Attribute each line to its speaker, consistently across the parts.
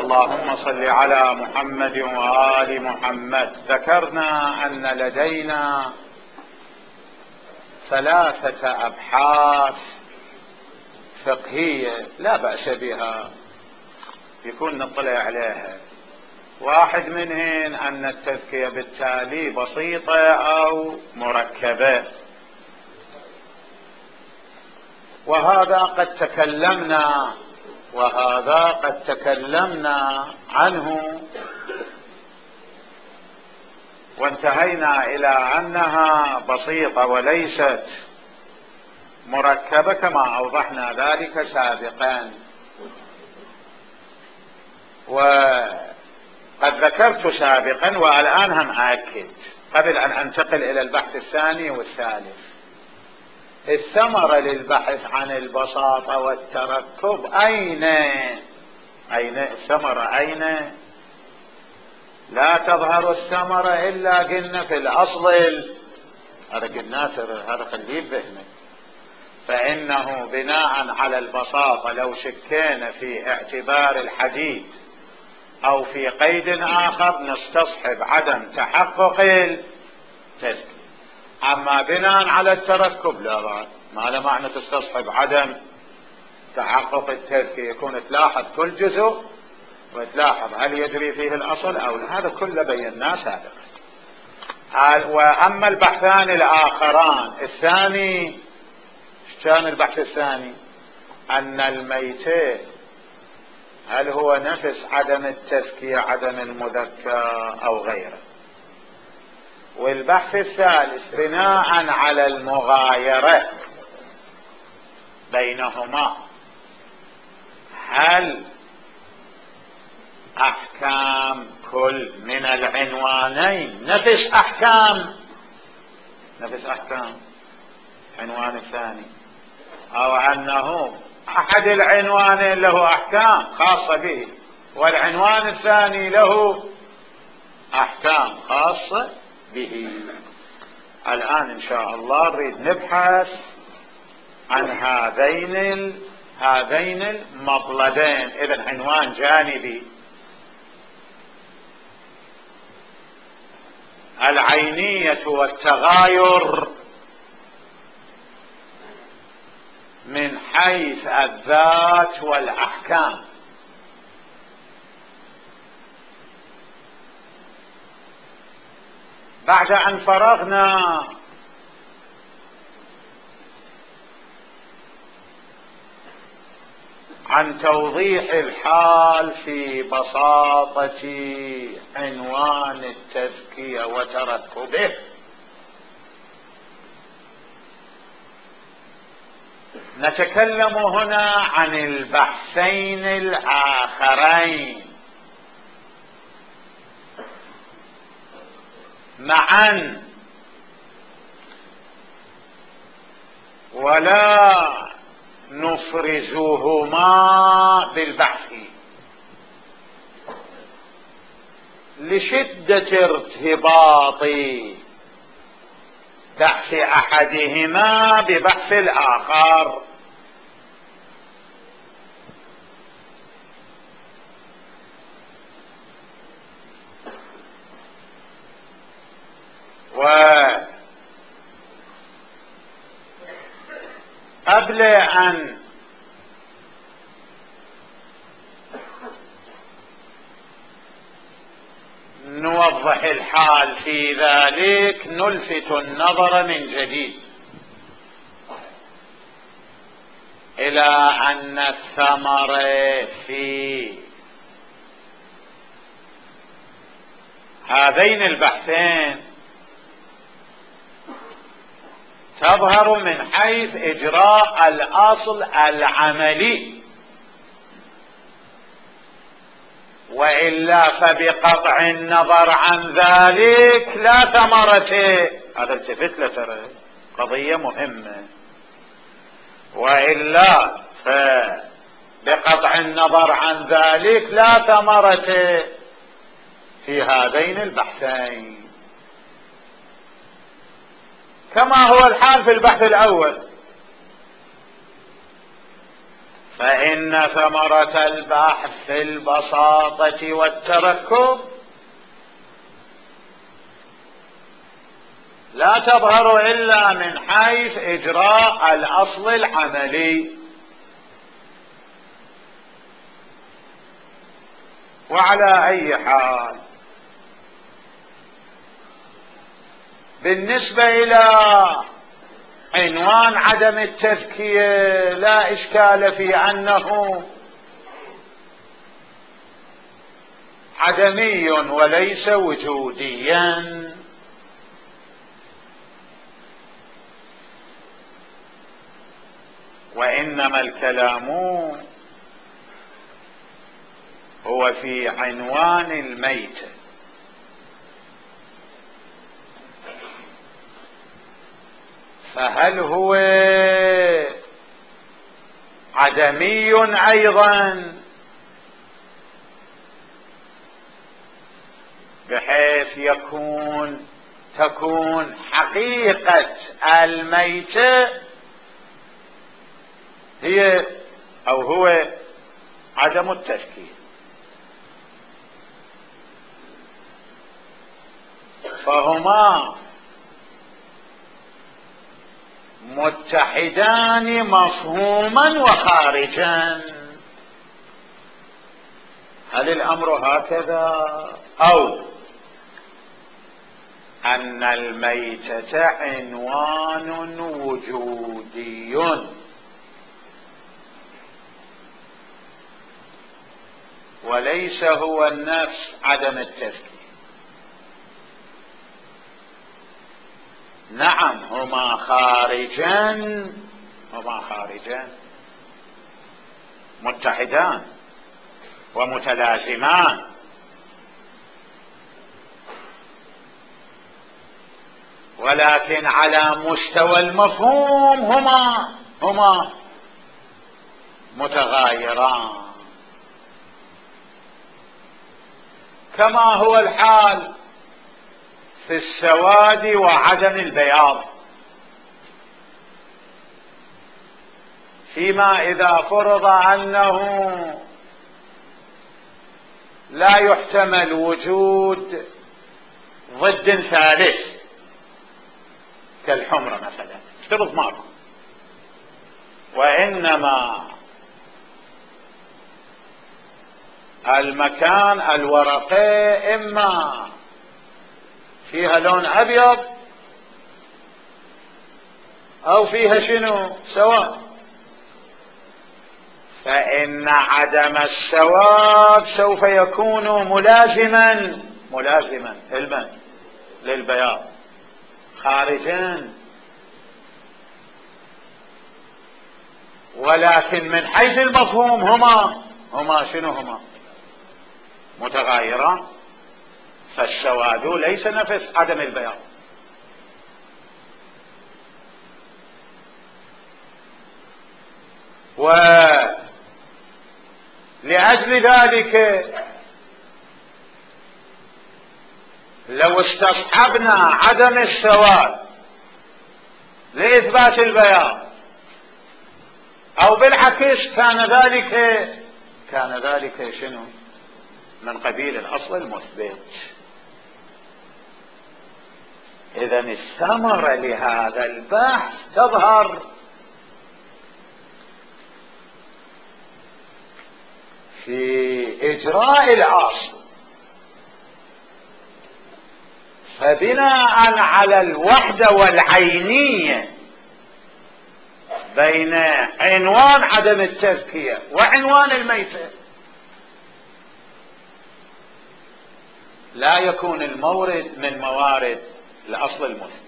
Speaker 1: اللهم صل على محمد وآل محمد. ذكرنا أن لدينا 3 أبحاث فقهية لا بأس بها يكون نطلع عليها. واحد منهن أن التزكية بالتالي بسيطة أو مركبة، وهذا قد تكلمنا عنه وانتهينا إلى أنها بسيطة وليست مركبة كما أوضحنا ذلك سابقا. وقد ذكرت سابقا والآن هم أأكد قبل أن أنتقل إلى البحث الثاني والثالث. الثمرة للبحث عن البساطة والتركب أين الثمرة؟ أين؟ لا تظهر الثمرة إلا قلنا في الأصل. هذا قلنا هذا خليه بذهنك. فإنه بناء على البساطة لو شكينا في اعتبار الحديث أو في قيد آخر نستصحب عدم تحقق التزكية. أما بناء على التركب لا، ما له معنى تستصحب عدم تحقق التزكية، يكون تلاحظ كل جزء وتلاحظ هل يجري فيه الأصل أو لا. هذا كله بيناه سابقا. وأما البحثان الآخران، الثاني كان البحث الثاني أن الميتة هل هو نفس عدم التزكية عدم المذكى أو غيره. والبحث الثالث بناء على المغايرة بينهما هل أحكام كل من العنوانين نفس أحكام عنوان الثاني، أو أنه أحد العنوانين له أحكام خاصة به والعنوان الثاني له أحكام خاصة به. الآن إن شاء الله نريد نبحث عن هذين المطلبين. إذن عنوان جانبي: العينية والتغاير من حيث الذات والأحكام. بعد أن فرغنا عن توضيح الحال في بساطة عنوان التزكية وتركبه، نتكلم هنا عن البحثين الآخرين معا، ولا نفرزهما بالبحث لشدة ارتباط بحث أحدهما ببحث الآخر. وقبل أن نوضح الحال في ذلك نلفت النظر من جديد إلى أن الثمرة في هذين البحثين تظهر من حيث إجراء الأصل العملي، وإلا فبقطع النظر عن ذلك لا ثمرة. هذا التفت له ترى قضية مهمة. وإلا فبقطع النظر عن ذلك لا ثمرة في هذين البحثين، كما هو الحال في البحث الأول. فإن ثمرة البحث في البساطة والتركب لا تظهر إلا من حيث إجراء الأصل العملي. وعلى أي حال، بالنسبة إلى عنوان عدم التذكية لا إشكال في أنه عدمي وليس وجوديا، وإنما الكلام هو في عنوان الميت. فهل هو عدمي أيضا بحيث تكون حقيقة الميتة هي أو هو عدم التفكير؟ فهما متحدان مفهوما وخارجا. هل الأمر هكذا، أو أن الميتة عنوان وجودي وليس هو النفس عدم التفكير؟ نعم، هما خارجان متحدان ومتلازمان، ولكن على مستوى المفهوم هما متغايران، كما هو الحال في السواد وعدم البياض. فيما إذا فرض أنه لا يحتمل وجود ضد ثالث كالحمرة مثلا، افترض ماكو، وإنما المكان الورقة إما فيها لون أبيض أو فيها شنو سواد، فإن عدم السواد سوف يكون ملازما للبياض خارجا، ولكن من حيث المفهوم هما متغايران. فالسواد ليس نفس عدم البياض. ولأجل ذلك لو استصحبنا عدم السواد لإثبات البياض، أو بالعكس كان ذلك شنو من قبيل الأصل المثبت. إذن الثمرة لهذا البحث تظهر في إجراء الأصل. فبناء على الوحدة والعينية بين عنوان عدم التذكية وعنوان الميتة، لا يكون المورد من موارد الأصل المثبت،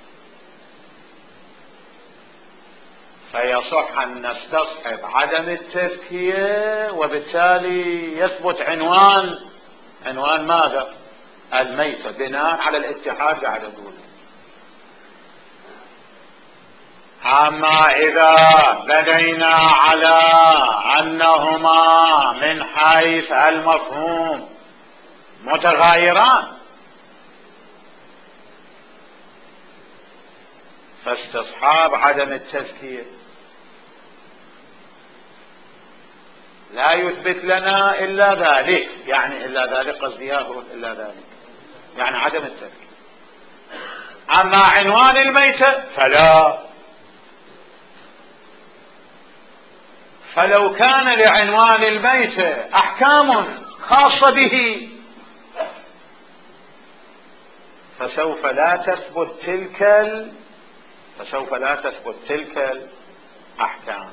Speaker 1: فيصح أن نستصحب عدم التذكية، وبالتالي يثبت عنوان ماذا؟ الميتة، بناء على الاتحاد قاعد أقول. أما إذا بنينا على أنهما من حيث المفهوم متغايران، فاستصحاب عدم التذكير لا يثبت لنا إلا ذلك، يعني إلا ذلك قصدي إلا ذلك يعني عدم التذكير. أما عنوان الميتة فلا، فلو كان لعنوان الميتة أحكام خاصة به فسوف لا تثبت تلك الأحكام.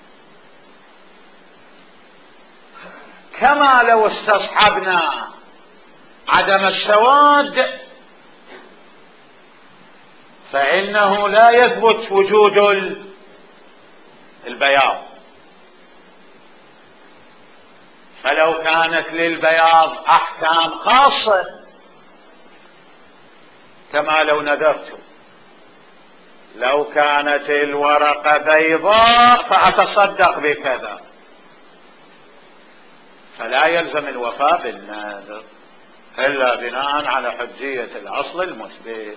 Speaker 1: كما لو استصحبنا عدم السواد فإنه لا يثبت وجود البياض. فلو كانت للبياض أحكام خاصة كما لو نذرت لو كانت الورقة بيضاء فأتصدق بكذا، فلا يلزم الوفاء بالنذر إلا بناء على حجية الأصل المثبت.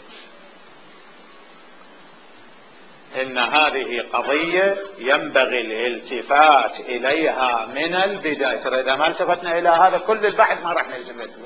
Speaker 1: إن هذه قضية ينبغي الالتفات إليها من البداية. ترى إذا ما التفتنا إلى هذا كل البحث ما راح نلزم به.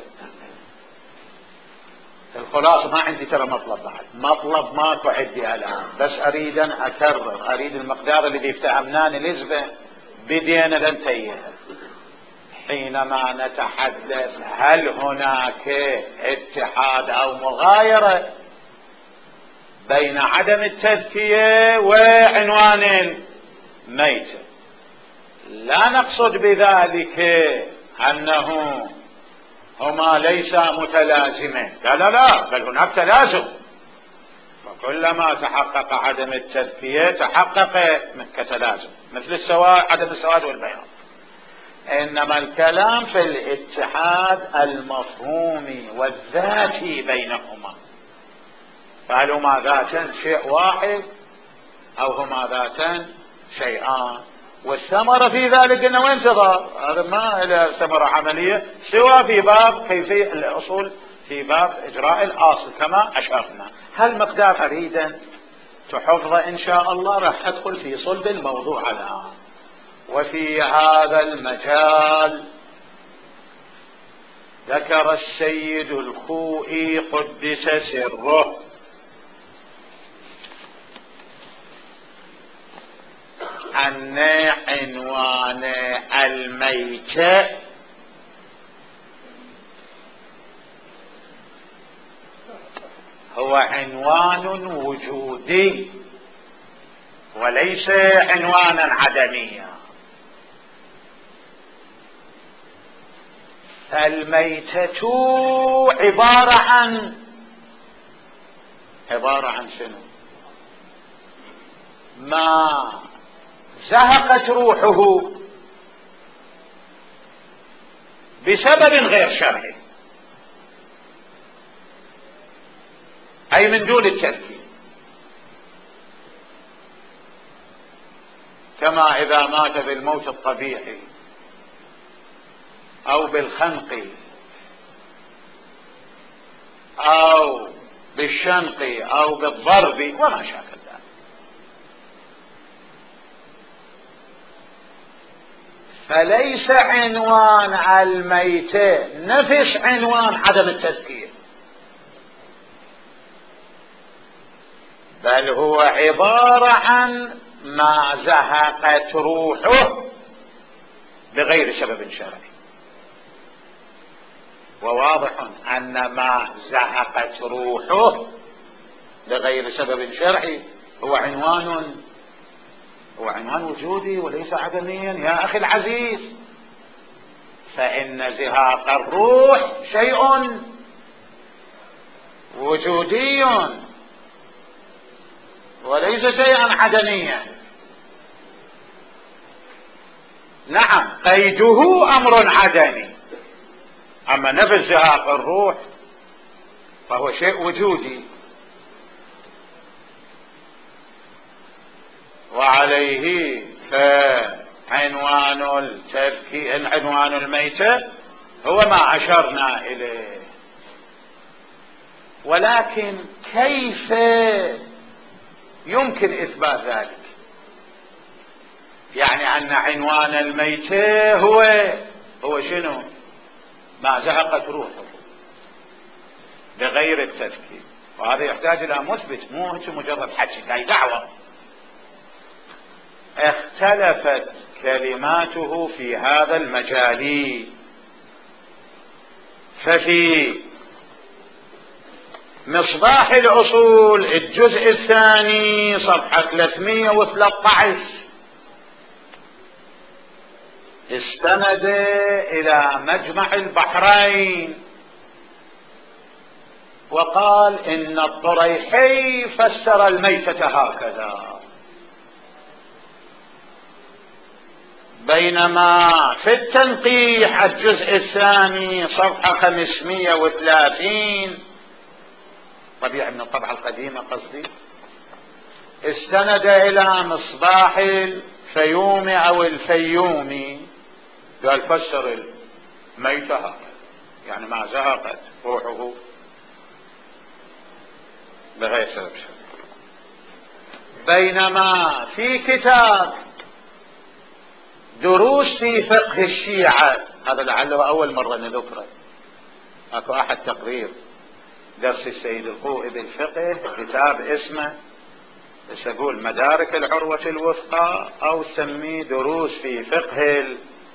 Speaker 1: الخلاصة ما عندي ترى مطلب بعد، مطلب ماكو عندي الآن، بس أريد أن أكرر، أريد المقدار الذي افتهمناه نسبة بدينا لنتيه. حينما نتحدث هل هناك اتحاد أو مغايرة بين عدم التذكية وعنوان الميتة، لا نقصد بذلك أنه هما ليسا متلازمين، لا بل هناك تلازم، وكلما تحقق عدم التذكية تحقق كتلازم، مثل السواد، عدم السواد والبياض. إنما الكلام في الاتحاد المفهومي والذاتي بينهما، فهل هما ذاتان شيء واحد أو هما ذاتان شيئان، والثمرة في ذلك أنه وين تظهر؟ هذا ما إلى ثمرة عملية سوى في باب كيفية الأصول، في باب إجراء الأصل كما أشرنا. هل مقدار أريدا تحفظه إن شاء الله راح أدخل في صلب الموضوع الآن. وفي هذا المجال ذكر السيد الخوئي قدس سره أن عنوان الميتة هو عنوان وجودي وليس عنوانا عدميا. الميتة عبارة عن شنو؟ ما زهقت روحه بسبب غير شرعي، أي من دون التذكير، كما إذا مات بالموت الطبيعي أو بالخنق أو بالشنق أو بالضرب وما شابه ذلك. فليس عنوان الميتة نفس عنوان عدم التذكير، بل هو عبارة عن ما زهقت روحه بغير سبب شرعي. وواضح أن ما زهقت روحه بغير سبب شرعي هو عنوان وجودي وليس عدميا يا أخي العزيز. فإن زهاق الروح شيء وجودي وليس شيئا عدميا. نعم قيده أمر عدمي، أما نفس زهاق الروح فهو شيء وجودي. وعليه فعنوان عنوان الميتة هو ما أشرنا إليه. ولكن كيف يمكن إثبات ذلك؟ يعني أن عنوان الميتة هو شنو؟ ما زهقت روحه بغير التفكير. وهذا يحتاج إلى مثبت، مو مجرد حكي، هاي دعوة. اختلفت كلماته في هذا المجال، ففي مصباح الأصول الجزء الثاني صفحة 313 استند إلى مجمع البحرين وقال إن الطريحي فسر الميتة هكذا، بينما في التنقيح الجزء الثاني صفحة 530 طبيعي من الطبعة القديمة قصدي، استند إلى مصباح الفيومي أو الفيومي، قال فسر الميتة هكذا، يعني ما زهقت روحه بغير سبب. بينما في كتاب دروس في فقه الشيعة، هذا لعله أول مرة نذكره، أكو أحد تقرير درس السيد الخوئي بالفقه، كتاب اسمه أقول مدارك العروة الوثقى أو سميه دروس في فقه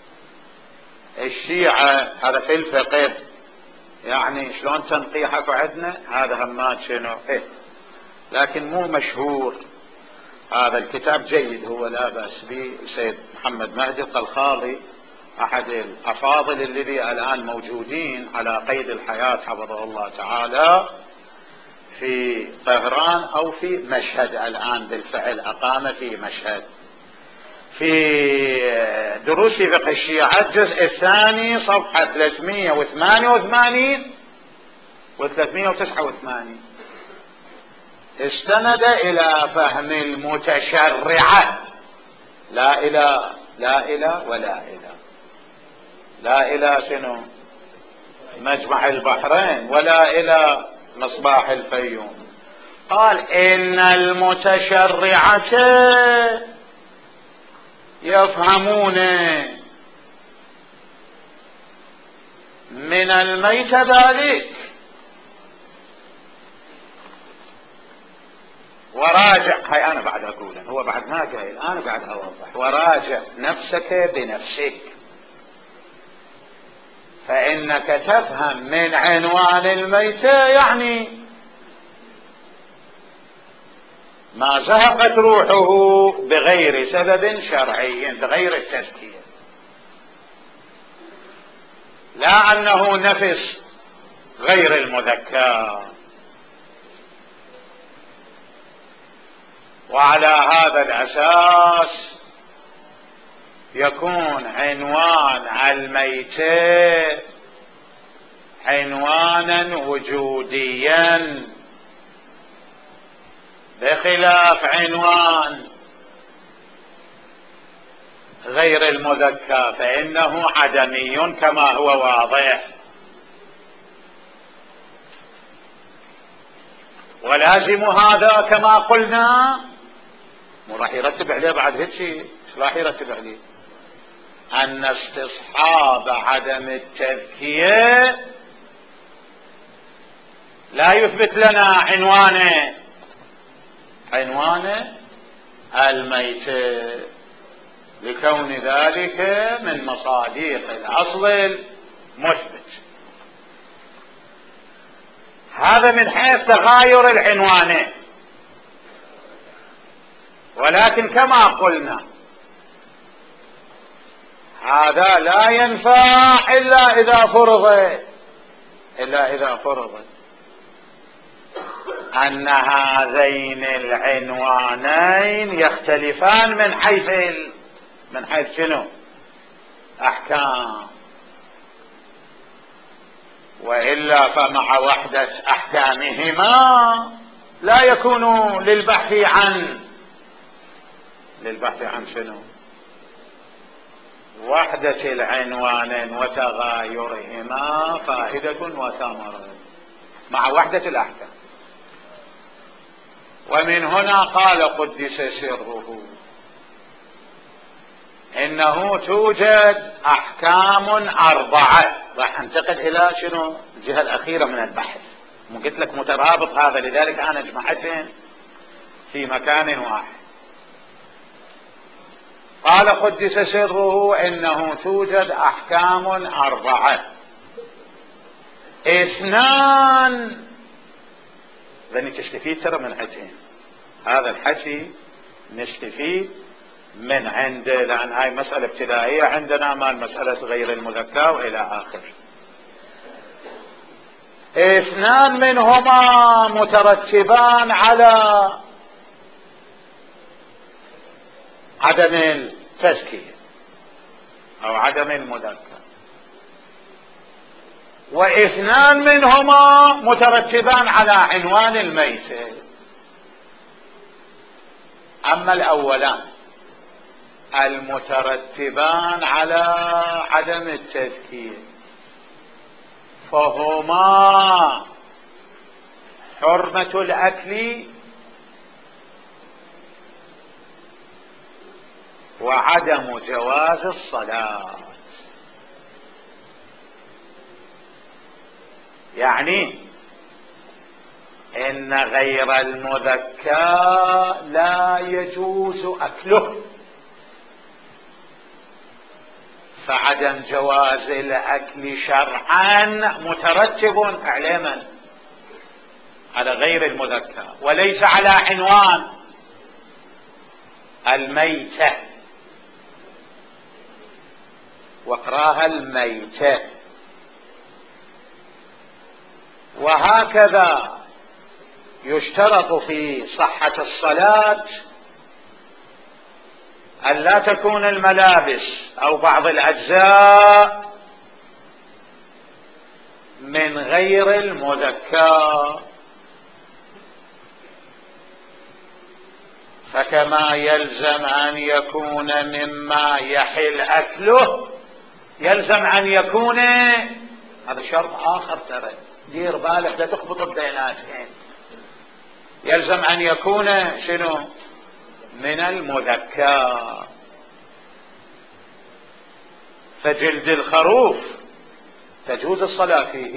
Speaker 1: الشيعة، هذا في الفقه، يعني شلون تنقيحك عندنا هذا همات شنو لكن مو مشهور. هذا الكتاب جيد، هو لا بأس به. سيد محمد مهدي الطلخاضي أحد الأفاضل الذي الآن موجودين على قيد الحياة حفظه الله تعالى في طهران أو في مشهد، الآن بالفعل أقام في مشهد، في دروس فقه الشيعة الجزء الثاني صفحة 388 و 389 استند إلى فهم المتشرعة، لا إلى ولا إلى، لا إلى شنو مجمع البحرين ولا إلى مصباح الفيوم. قال إن المتشرعة يفهمون من الميت ذلك، وراجع، هاي أنا بعد أقول، هو بعد ما قايل، أنا بعد أوضح، وراجع نفسك بنفسك، فإنك تفهم من عنوان الميتة يعني ما زهقت روحه بغير سبب شرعي، بغير التفكير، لا أنه نفس غير المذكر. وعلى هذا الأساس يكون عنوان الميتة عنوانا وجوديا بخلاف عنوان غير المذكر فإنه عدمي كما هو واضح. ولازم هذا كما قلنا، مو راح يرتب عليه بعد هيك شيء، ايش راح يرتب عليه؟ أن استصحاب عدم التذكية لا يثبت لنا عنوان الميتة، لكون ذلك من مصادق الأصل المثبت. هذا من حيث تغاير العنوانين، ولكن كما قلنا هذا لا ينفع إلا إذا فرض أن هذين العنوانين يختلفان من حيث شنو؟ أحكام، وإلا فمع وحدة أحكامهما لا يكون للبحث عن شنو؟ وحدة العنوانين وتغايرهما فائدة وثمرة مع وحدة الأحكام. ومن هنا قال قدس سره إنه توجد أحكام 4. راح أنتقل إلى شنو الجهة الأخيرة من البحث، قلت لك مترابط هذا، لذلك أنا جمعتهم في مكان واحد. قال قدس سره إنه توجد أحكام 4، 2 لأني تستفيد ترى من حكيين، هذا الحكي نستفيد من عنده، لأن هاي مسألة ابتدائية عندنا مال مسألة غير المذكى وإلى آخر. 2 منهما مترتبان على عدم التزكية أو عدم المذكى، و2 منهما مترتبان على عنوان الميتة. أما الأولان المترتبان على عدم التزكية فهما حرمة الأكل وعدم جواز الصلاة. يعني إن غير المذكى لا يجوز أكله، فعدم جواز الأكل شرعا مترتب على من؟ على غير المذكى، وليس على عنوان الميتة، واقراها الميتة. وهكذا يشترط في صحة الصلاة أن لا تكون الملابس أو بعض الأجزاء من غير المذكى، فكما يلزم أن يكون مما يحل أكله يلزم أن يكون، هذا شرط آخر ترى دير بالك لا تخبط البيناتين، يلزم أن يكون شنو؟ من المذكى. فجلد الخروف تجوز الصلاة فيه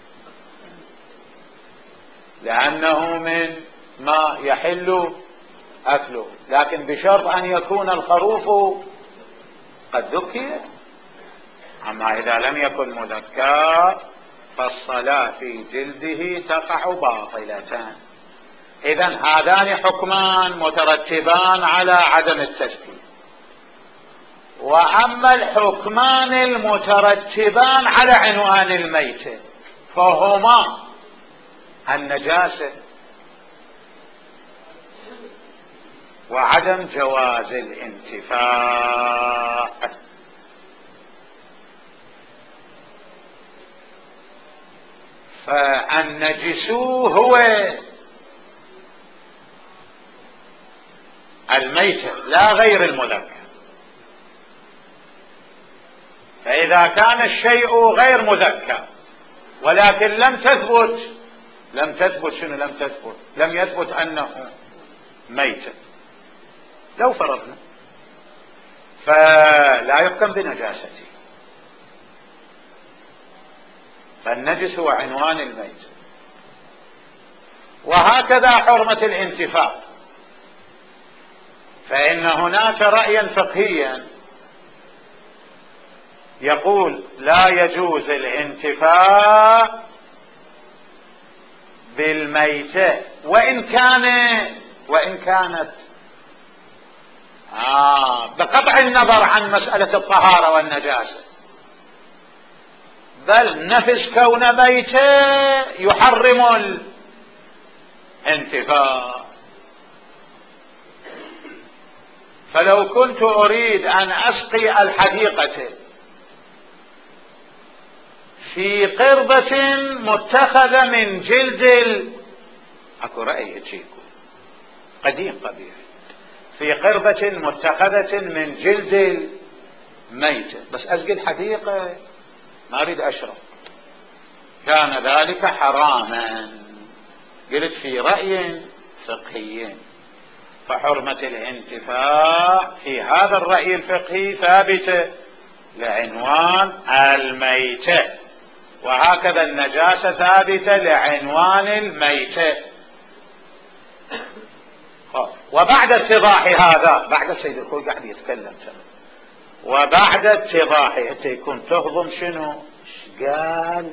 Speaker 1: لأنه من ما يحل أكله، لكن بشرط أن يكون الخروف قد ذكي. أما إذا لم يكن مذكى فالصلاة في جلده تقع باطلة. إذن هذان حكمان مترتبان على عدم التزكية. وأما الحكمان المترتبان على عنوان الميتة فهما النجاسة وعدم جواز الانتفاع. فالنجس هو الميتة لا غير المذكى. فإذا كان الشيء غير مذكى ولكن لم يثبت أنه ميتة، لو فرضنا فلا يحكم بنجاسته، فالنجس هو عنوان الميت. وهكذا حرمة الانتفاع، فإن هناك رأيا فقهيا يقول لا يجوز الانتفاع بالميتة وإن كانت بقطع النظر عن مسألة الطهارة والنجاسة، بل نفس كون ميتة يحرم الانتفاع. فلو كنت أريد أن أسقي الحديقة في قربة متخذة من جلد اكو رأي تشيكو قديم قبيح، في قربة متخذة من جلد الميتة، بس أسقي الحديقة ما أريد أشرب، كان ذلك حراما. قلت في رأي فقهي. فحرمة الانتفاع في هذا الرأي الفقهي ثابتة لعنوان الميتة، وهكذا النجاسة ثابتة لعنوان الميتة. وبعد اتضاح هذا، بعد السيد الخوي قاعد يتكلم، وبعد اتضاح انت يكون تهضم شنو قال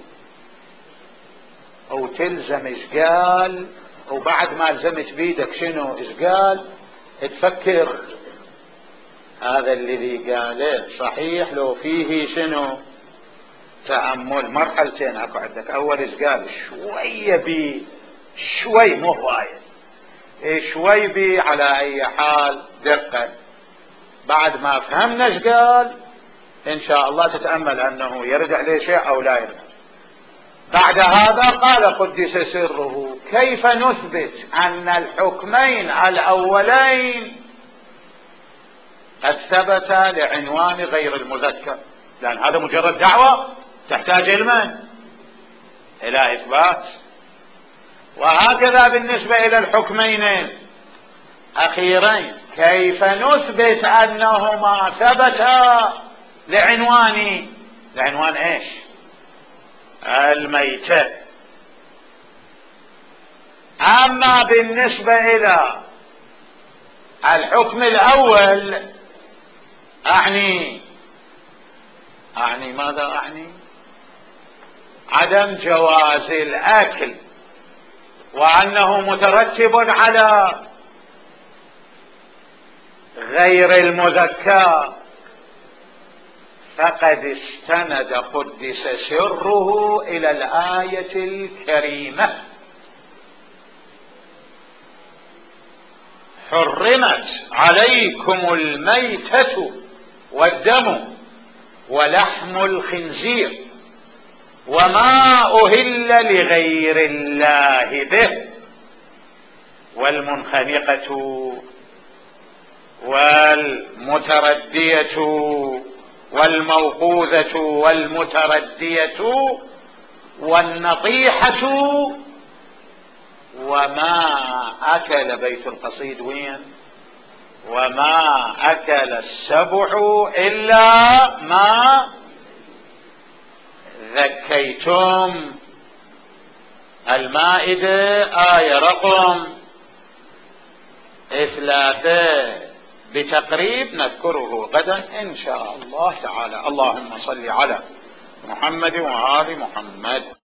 Speaker 1: او تلزم ايش قال، وبعد ما لزمت بيدك شنو ايش قال تفكر هذا الذي قاله صحيح لو فيه شنو تأمل. مرحلتين اكو عندك، اول ايش قال شوية بي شوي مو هواية، شوي بي على اي حال دقة، بعد ما فهمنا ايش قال ان شاء الله تتأمل انه يرد عليه شيء او لا يرد. بعد هذا قال قدس سره كيف نثبت ان الحكمين الاولين قد ثبت لعنوان غير المذكر، لان هذا مجرد دعوة تحتاج علما الى اثبات. وهكذا بالنسبة الى الحكمين اخيرين كيف نثبت انهما ثبتا لعنوان ايش الميتة. اما بالنسبة الى الحكم الاول اعني ماذا اعني؟ عدم جواز الاكل، وانه مترتب على غير المذكى، فقد استند قدس سره الى الآية الكريمة حرمت عليكم الميتة والدم ولحم الخنزير وما أهل لغير الله به والمنخنقة والمتردية والموقوذة والمتردية والنطيحة وما أكل بيت القصيد وين وما أكل السبع إلا ما ذكيتم. المائدة آية رقم 3 بتقريب نذكره غدا إن شاء الله تعالى. اللهم صل على محمد وآل محمد.